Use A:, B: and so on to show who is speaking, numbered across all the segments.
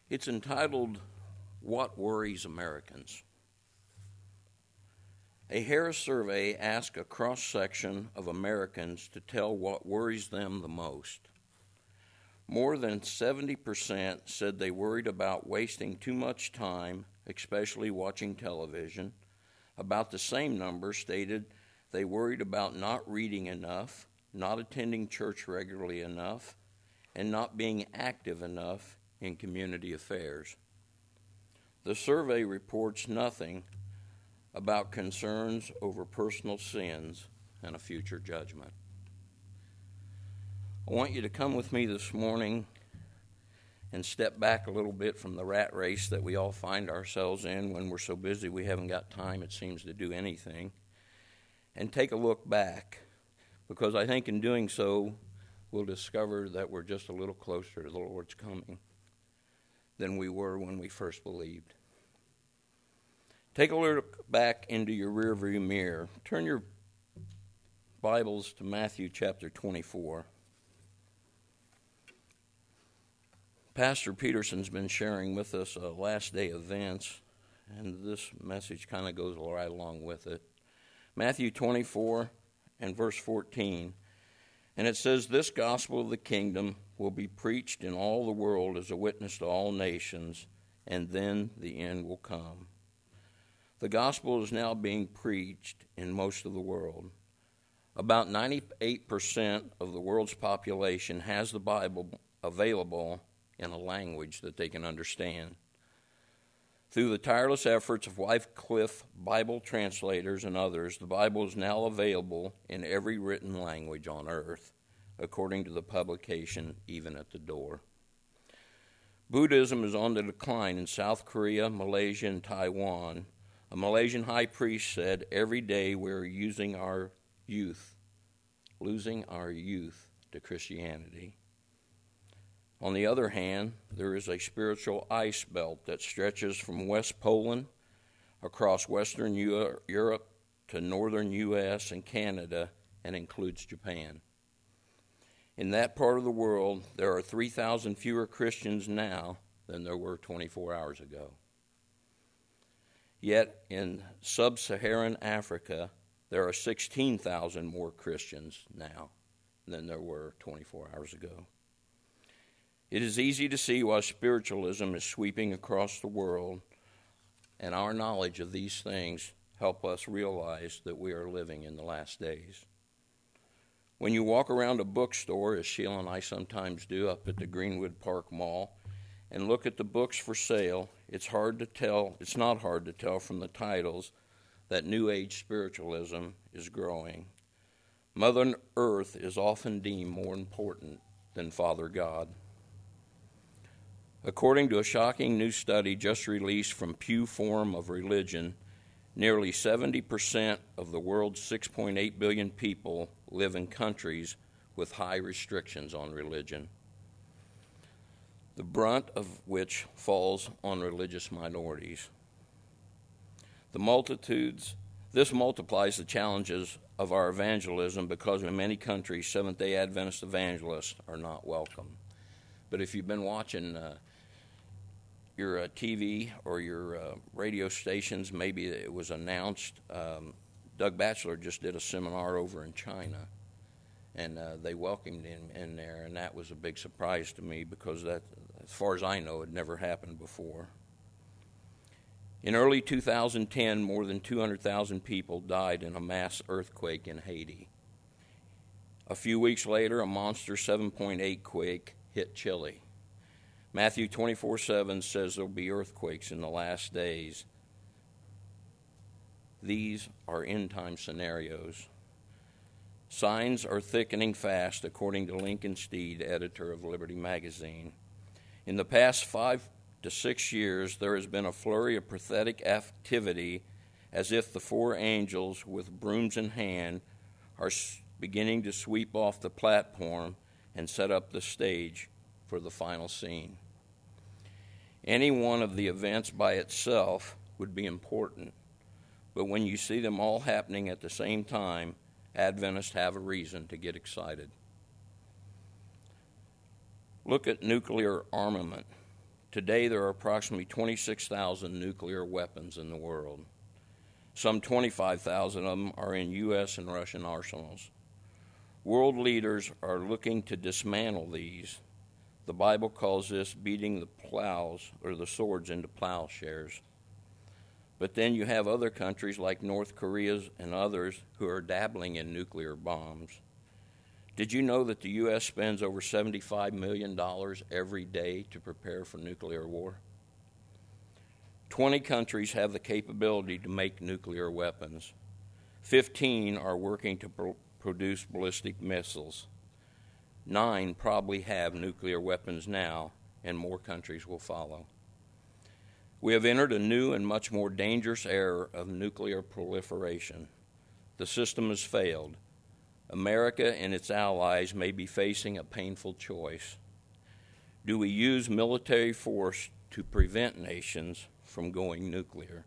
A: It's entitled, What Worries Americans? A Harris survey asked a cross-section of Americans to tell what worries them the most. More than 70% said they worried about wasting too much time, especially watching television. About the same number stated they worried about not reading enough, not attending church regularly enough, and not being active enough in community affairs. The survey reports nothing about concerns over personal sins and a future judgment. I want you to come with me this morning and step back a little bit from the rat race that we all find ourselves in when we're so busy we haven't got time, it seems, to do anything, and take a look back, because I think in doing so we'll discover that we're just a little closer to the Lord's coming than we were when we first believed. Take a look back into your rearview mirror. Turn your Bibles to Matthew chapter 24. Pastor Peterson's been sharing with us last day events, and this message kind of goes right along with it. Matthew 24 and verse 14. And it says, "This gospel of the kingdom will be preached in all the world as a witness to all nations, and then the end will come." The gospel is now being preached in most of the world. About 98% of the world's population has the Bible available in a language that they can understand. Through the tireless efforts of Wycliffe Bible translators and others, the Bible is now available in every written language on earth, according to the publication Even at the Door. Buddhism is on the decline in South Korea, Malaysia, and Taiwan. A Malaysian high priest said, "Every day we're losing our youth to Christianity." On the other hand, there is a spiritual ice belt that stretches from West Poland across Western Europe to northern U.S. and Canada and includes Japan. In that part of the world, there are 3,000 fewer Christians now than there were 24 hours ago. Yet in sub-Saharan Africa, there are 16,000 more Christians now than there were 24 hours ago. It is easy to see why spiritualism is sweeping across the world, and our knowledge of these things help us realize that we are living in the last days. When you walk around a bookstore, as Sheila and I sometimes do up at the Greenwood Park Mall, and look at the books for sale, it's not hard to tell from the titles that New Age spiritualism is growing. Mother Earth is often deemed more important than Father God. According to a shocking new study just released from Pew Forum of Religion, nearly 70% of the world's 6.8 billion people live in countries with high restrictions on religion, the brunt of which falls on religious minorities. This multiplies the challenges of our evangelism because in many countries, Seventh-day Adventist evangelists are not welcome. But if you've been watching your TV or your radio stations, maybe it was announced, Doug Batchelor just did a seminar over in China, and they welcomed him in there, and that was a big surprise to me because that, as far as I know, had never happened before. In early 2010, more than 200,000 people died in a mass earthquake in Haiti. A few weeks later, a monster 7.8 quake hit Chile. Matthew 24:7 says there will be earthquakes in the last days. These are end-time scenarios. Signs are thickening fast, according to Lincoln Steed, editor of Liberty Magazine. In the past 5 to 6 years, there has been a flurry of prophetic activity as if the 4 angels with brooms in hand are beginning to sweep off the platform and set up the stage for the final scene. Any one of the events by itself would be important, but when you see them all happening at the same time, Adventists have a reason to get excited. Look at nuclear armament. Today, there are approximately 26,000 nuclear weapons in the world. Some 25,000 of them are in U.S. and Russian arsenals. World leaders are looking to dismantle these. The Bible calls this beating the plows or the swords into plowshares. But then you have other countries like North Korea and others who are dabbling in nuclear bombs. Did you know that the U.S. spends over $75 million every day to prepare for nuclear war? 20 countries have the capability to make nuclear weapons. 15 are working to produce ballistic missiles. 9 probably have nuclear weapons now, and more countries will follow. We have entered a new and much more dangerous era of nuclear proliferation. The system has failed. America and its allies may be facing a painful choice. Do we use military force to prevent nations from going nuclear?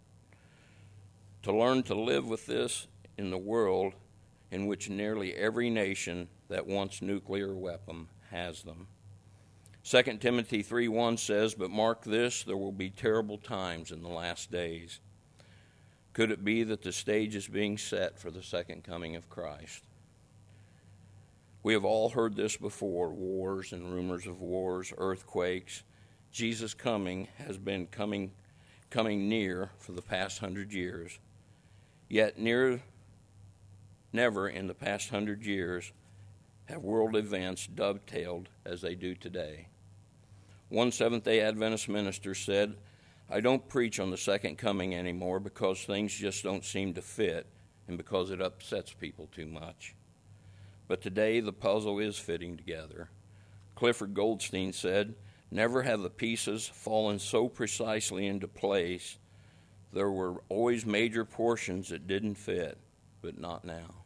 A: To learn to live with this in the world in which nearly every nation that wants nuclear weapon has them. 2 Timothy 3:1 says, "But mark this, there will be terrible times in the last days." Could it be that the stage is being set for the second coming of Christ? We have all heard this before, wars and rumors of wars, earthquakes. Jesus' coming has been coming near for the past 100 years. Yet never in the past 100 years have world events dovetailed as they do today. One Seventh-day Adventist minister said, "I don't preach on the second coming anymore because things just don't seem to fit and because it upsets people too much." But today the puzzle is fitting together. Clifford Goldstein said, "Never have the pieces fallen so precisely into place. There were always major portions that didn't fit, but not now."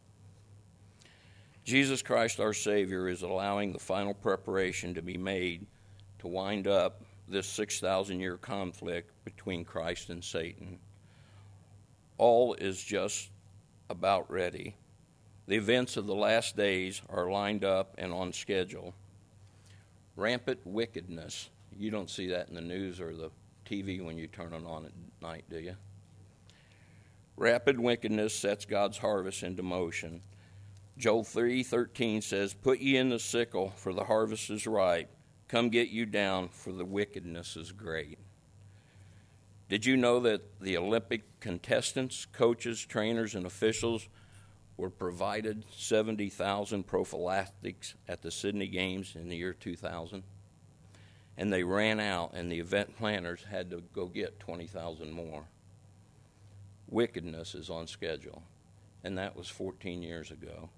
A: Jesus Christ, our Savior, is allowing the final preparation to be made to wind up this 6,000-year conflict between Christ and Satan. All is just about ready. The events of the last days are lined up and on schedule. Rampant wickedness. You don't see that in the news or the TV when you turn it on at night, do you? Rapid wickedness sets God's harvest into motion. Joel 3:13 says, "Put ye in the sickle, for the harvest is ripe. Come get you down, for the wickedness is great." Did you know that the Olympic contestants, coaches, trainers, and officials were provided 70,000 prophylactics at the Sydney Games in the year 2000? And they ran out, and the event planners had to go get 20,000 more. Wickedness is on schedule, and that was 14 years ago.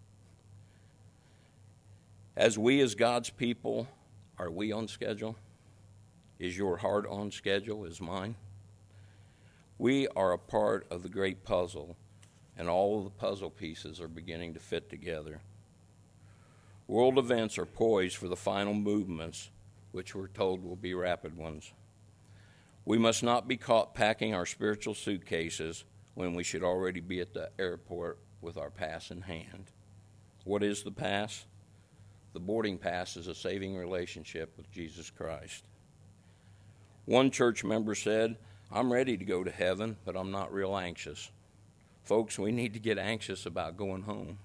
A: As God's people, are we on schedule? Is your heart on schedule? Is mine? We are a part of the great puzzle, and all of the puzzle pieces are beginning to fit together. World events are poised for the final movements, which we're told will be rapid ones. We must not be caught packing our spiritual suitcases when we should already be at the airport with our pass in hand. What is the pass? The boarding pass is a saving relationship with Jesus Christ. One church member said, "I'm ready to go to heaven, but I'm not real anxious." Folks, we need to get anxious about going home.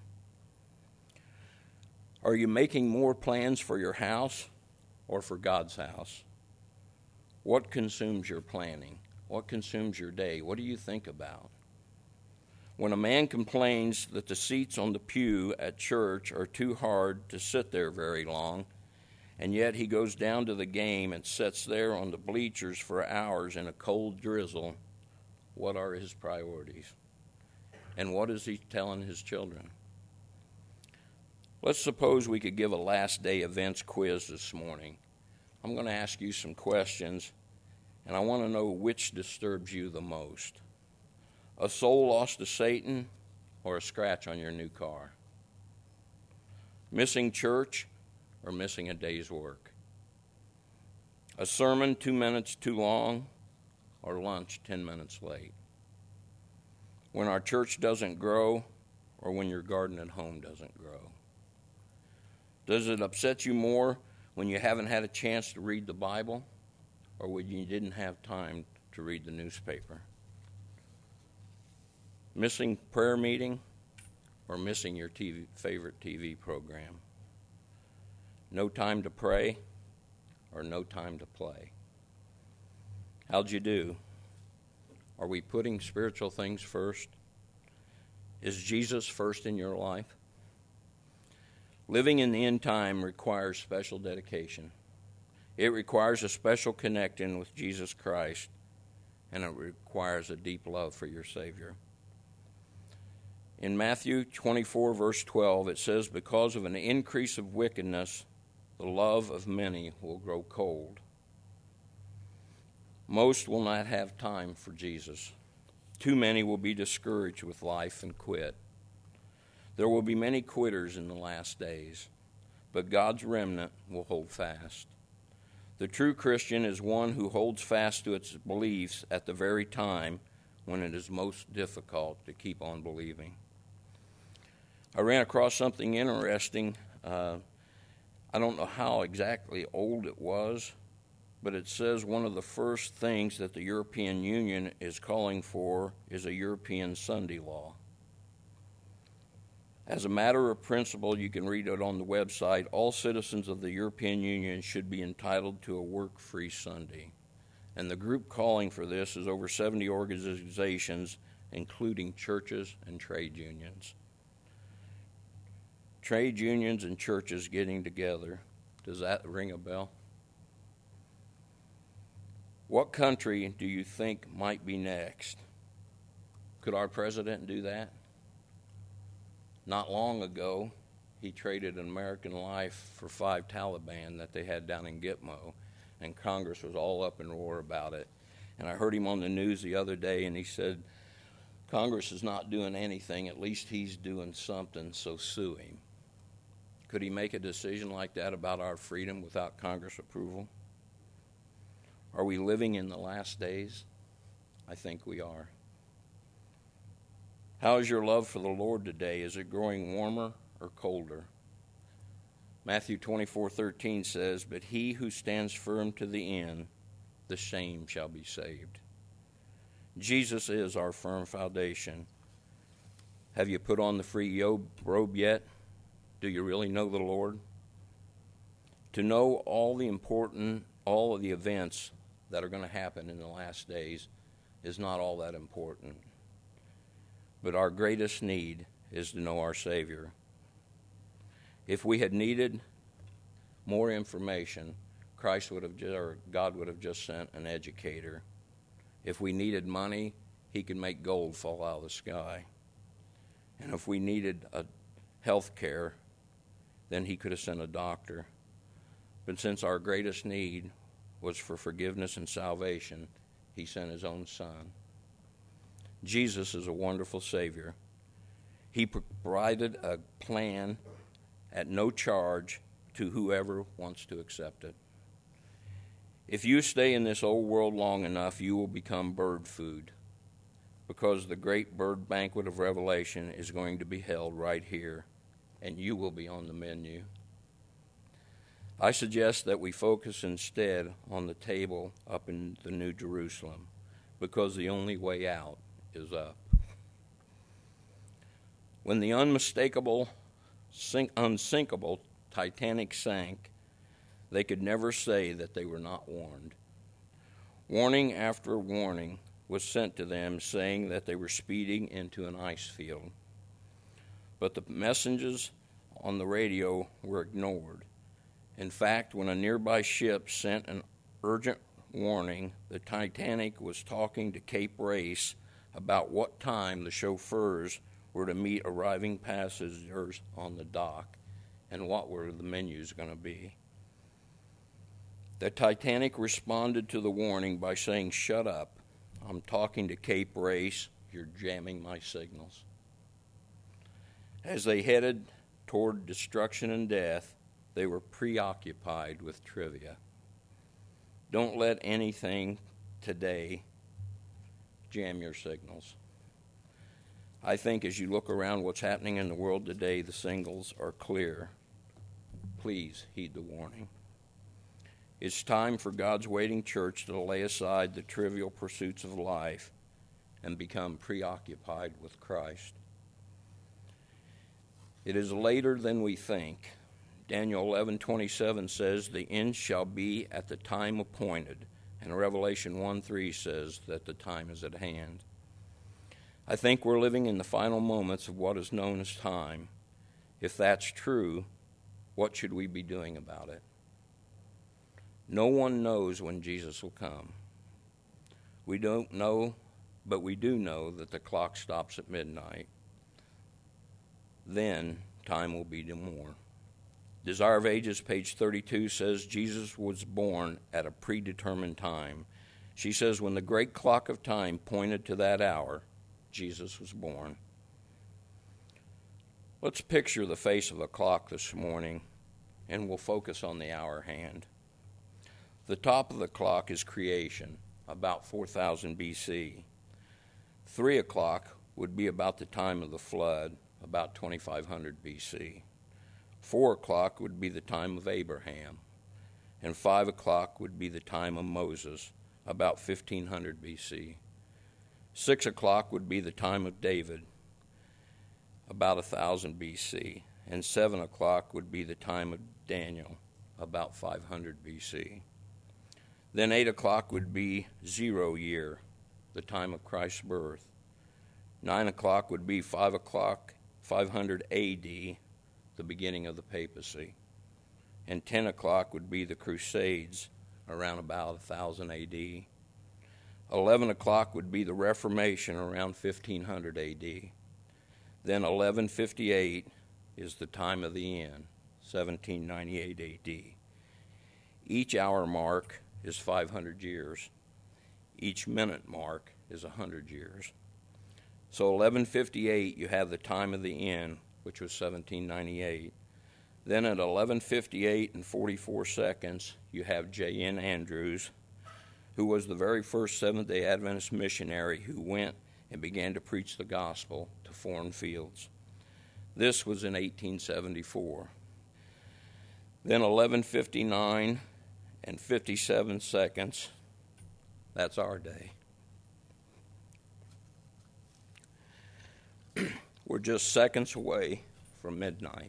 A: Are you making more plans for your house or for God's house? What consumes your planning? What consumes your day? What do you think about? When a man complains that the seats on the pew at church are too hard to sit there very long, and yet he goes down to the game and sits there on the bleachers for hours in a cold drizzle, what are his priorities? And what is he telling his children? Let's suppose we could give a last day events quiz this morning. I'm going to ask you some questions, and I want to know which disturbs you the most. A soul lost to Satan or a scratch on your new car? Missing church or missing a day's work? A sermon 2 minutes too long or lunch 10 minutes late? When our church doesn't grow or when your garden at home doesn't grow? Does it upset you more when you haven't had a chance to read the Bible or when you didn't have time to read the newspaper? Missing prayer meeting or missing your favorite TV program? No time to pray or no time to play? How'd you do? Are we putting spiritual things first? Is Jesus first in your life? Living in the end time requires special dedication. It requires a special connection with Jesus Christ, and it requires a deep love for your Savior. In Matthew 24, verse 12, it says, "Because of an increase of wickedness, the love of many will grow cold." Most will not have time for Jesus. Too many will be discouraged with life and quit. There will be many quitters in the last days, but God's remnant will hold fast. The true Christian is one who holds fast to its beliefs at the very time when it is most difficult to keep on believing. I ran across something interesting. I don't know how exactly old it was, but it says one of the first things that the European Union is calling for is a European Sunday law. As a matter of principle, you can read it on the website, all citizens of the European Union should be entitled to a work-free Sunday. And the group calling for this is over 70 organizations, including churches and trade unions. Trade unions and churches getting together. Does that ring a bell? What country do you think might be next? Could our president do that? Not long ago, he traded an American life for 5 Taliban that they had down in Gitmo, and Congress was all up in roar about it. And I heard him on the news the other day, and he said, Congress is not doing anything, at least he's doing something, so sue him. Could he make a decision like that about our freedom without Congress approval? Are we living in the last days? I think we are. How is your love for the Lord today? Is it growing warmer or colder? Matthew 24:13 says, "But he who stands firm to the end, the same shall be saved." Jesus is our firm foundation. Have you put on the free robe yet? Do you really know the Lord? To know all of the events that are going to happen in the last days is not all that important. But our greatest need is to know our Savior. If we had needed more information, God would have just sent an educator. If we needed money, he could make gold fall out of the sky. And if we needed health care, then he could have sent a doctor. But since our greatest need was for forgiveness and salvation, he sent his own Son. Jesus is a wonderful Savior. He provided a plan at no charge to whoever wants to accept it. If you stay in this old world long enough, you will become bird food, because the great bird banquet of Revelation is going to be held right here, and you will be on the menu. I suggest that we focus instead on the table up in the New Jerusalem, because the only way out is up. When the unsinkable Titanic sank, they could never say that they were not warned. Warning after warning was sent to them, saying that they were speeding into an ice field. But the messages on the radio were ignored. In fact, when a nearby ship sent an urgent warning, the Titanic was talking to Cape Race about what time the chauffeurs were to meet arriving passengers on the dock and what were the menus going to be. The Titanic responded to the warning by saying, "Shut up. I'm talking to Cape Race. You're jamming my signals." As they headed toward destruction and death, they were preoccupied with trivia. Don't let anything today jam your signals. I think as you look around what's happening in the world today, the signals are clear. Please heed the warning. It's time for God's waiting church to lay aside the trivial pursuits of life and become preoccupied with Christ. It is later than we think. Daniel 11:27 says, "The end shall be at the time appointed," and Revelation 1:3 says that the time is at hand. I think we're living in the final moments of what is known as time. If that's true, what should we be doing about it? No one knows when Jesus will come. We don't know, but we do know that the clock stops at midnight. Then time will be no more. Desire of Ages, page 32, says Jesus was born at a predetermined time. She says when the great clock of time pointed to that hour, Jesus was born. Let's picture the face of a clock this morning, and we'll focus on the hour hand. The top of the clock is creation, about 4000 BC. 3 o'clock would be about the time of the flood, about 2500 BC. 4 o'clock would be the time of Abraham, and 5 o'clock would be the time of Moses, about 1500 BC. 6 o'clock would be the time of David, about 1000 BC, and 7 o'clock would be the time of Daniel, about 500 BC. Then 8 o'clock would be 0 year, the time of Christ's birth. 9 o'clock would be 5 o'clock, 500 AD, the beginning of the papacy. And 10 o'clock would be the Crusades, around about 1000 AD. 11 o'clock would be the Reformation, around 1500 AD. Then 1158 is the time of the end, 1798 AD. Each hour mark is 500 years. Each minute mark is 100 years. So 1158, you have the time of the end, which was 1798. Then at 1158 and 44 seconds, you have J.N. Andrews, who was the very first Seventh-day Adventist missionary who went and began to preach the gospel to foreign fields. This was in 1874. Then 1159 and 57 seconds, that's our day. We're just seconds away from midnight.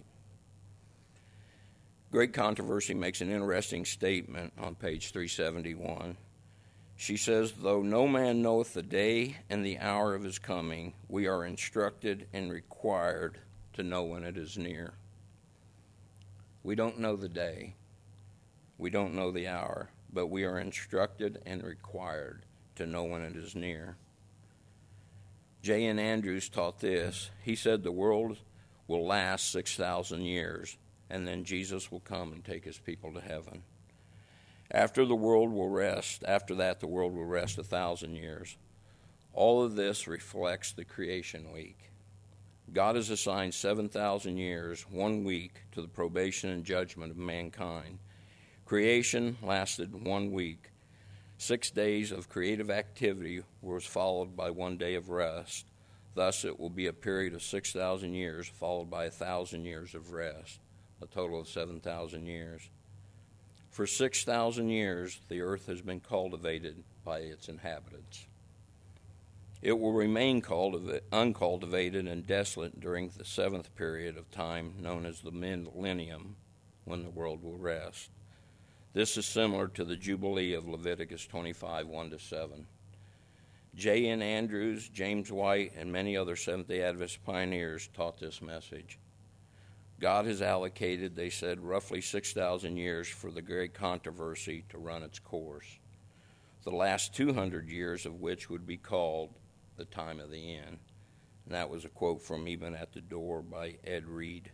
A: Great Controversy makes an interesting statement on page 371. She says, "Though no man knoweth the day and the hour of his coming, we are instructed and required to know when it is near." We don't know the day. We don't know the hour, but we are instructed and required to know when it is near. J.N. Andrews taught this. He said the world will last 6,000 years, and then Jesus will come and take his people to heaven. After that, the world will rest 1,000 years. All of this reflects the creation week. God has assigned 7,000 years, 1 week, to the probation and judgment of mankind. Creation lasted 1 week. 6 days of creative activity was followed by 1 day of rest. Thus, it will be a period of 6,000 years followed by 1,000 years of rest, a total of 7,000 years. For 6,000 years, the earth has been cultivated by its inhabitants. It will remain uncultivated and desolate during the 7th period of time known as the millennium, when the world will rest. This is similar to the Jubilee of Leviticus 25, 1-7. J.N. Andrews, James White, and many other Seventh-day Adventist pioneers taught this message. God has allocated, they said, roughly 6,000 years for the Great Controversy to run its course, the last 200 years of which would be called the time of the end. And that was a quote from Even at the Door by Ed Reed.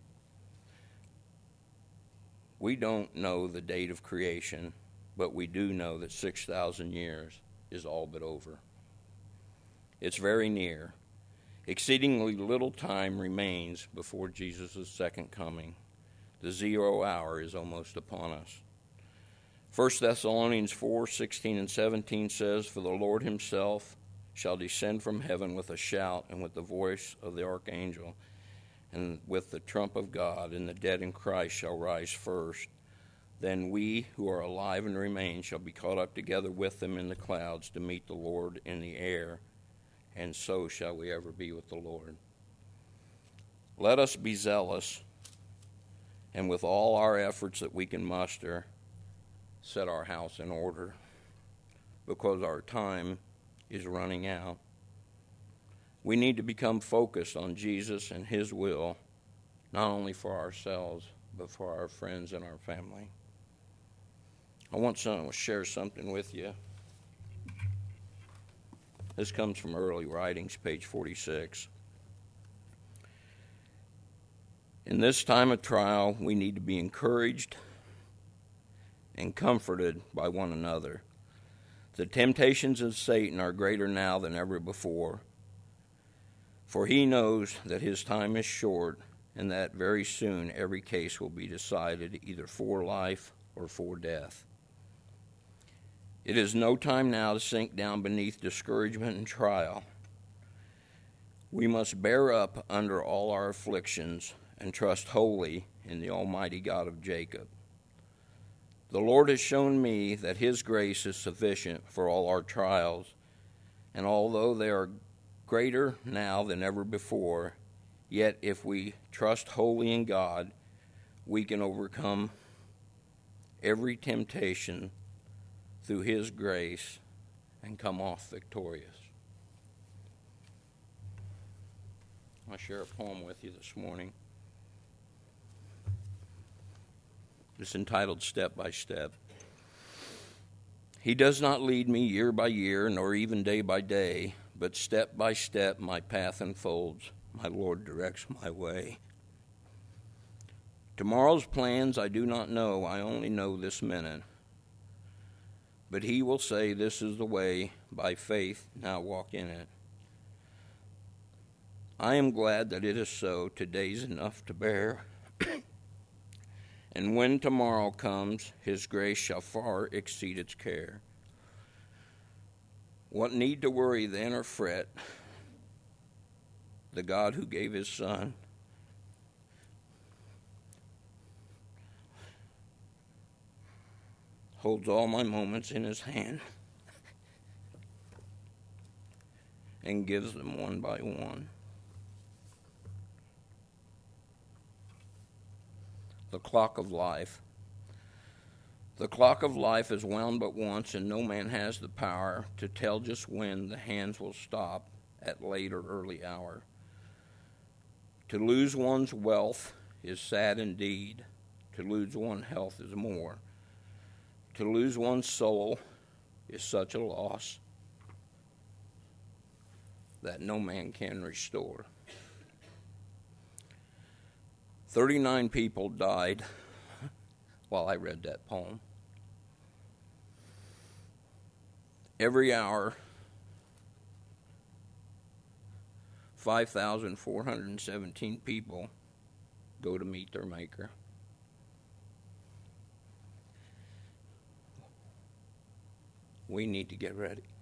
A: We don't know the date of creation, but we do know that 6,000 years is all but over. It's very near. Exceedingly little time remains before Jesus' second coming. The 0 hour is almost upon us. 1 Thessalonians 4:16 and 17 says, "For the Lord himself shall descend from heaven with a shout and with the voice of the archangel and with the trump of God, and the dead in Christ shall rise first. Then we who are alive and remain shall be caught up together with them in the clouds to meet the Lord in the air, and so shall we ever be with the Lord. Let us be zealous, and with all our efforts that we can muster, set our house in order, because our time is running out. We need to become focused on Jesus and His will, not only for ourselves, but for our friends and our family. I want to share something with you. This comes from Early Writings, page 46. In this time of trial, we need to be encouraged and comforted by one another. The temptations of Satan are greater now than ever before, for he knows that his time is short and that very soon every case will be decided either for life or for death. It is no time now to sink down beneath discouragement and trial. We must bear up under all our afflictions and trust wholly in the Almighty God of Jacob. The Lord has shown me that His grace is sufficient for all our trials, and although they are greater now than ever before, yet if we trust wholly in God, we can overcome every temptation through His grace and come off victorious. I'll share a poem with you this morning. It's entitled Step by Step. He does not lead me year by year, nor even day by day, but step by step my path unfolds. My Lord directs my way. Tomorrow's plans I do not know, I only know this minute. But He will say, this is the way, by faith, now walk in it. I am glad that it is so, today's enough to bear. And when tomorrow comes, His grace shall far exceed its care. What need to worry then or fret? The God who gave His Son holds all my moments in His hand and gives them one by one. The clock of life. The clock of life is wound but once, and no man has the power to tell just when the hands will stop at late or early hour. To lose one's wealth is sad indeed. To lose one's health is more. To lose one's soul is such a loss that no man can restore. 39 people died while I read that poem. Every hour, 5,417 people go to meet their Maker. We need to get ready.